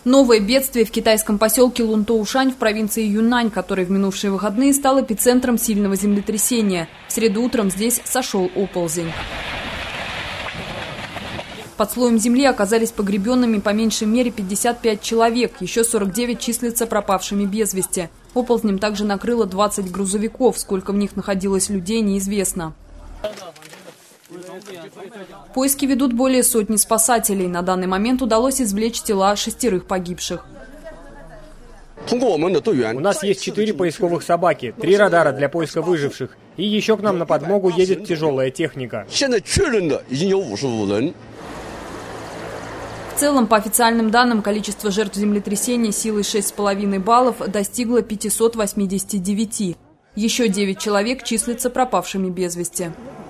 Новое бедствие в китайском поселке Лунтоушань в провинции Юннань, который в минувшие выходные стал эпицентром сильного землетрясения. В среду утром здесь сошел оползень. Под слоем земли оказались погребенными по меньшей мере 55 человек, еще 49 числятся пропавшими без вести. Оползнем также накрыло 20 грузовиков, сколько в них находилось людей, неизвестно. Поиски ведут более сотни спасателей. На данный момент удалось извлечь тела 6 погибших. У нас есть 4 поисковых собаки, 3 радара для поиска выживших. И еще к нам на подмогу едет тяжелая техника. В целом, по официальным данным, количество жертв землетрясения силой 6,5 баллов достигло 589. Еще 9 человек числятся пропавшими без вести.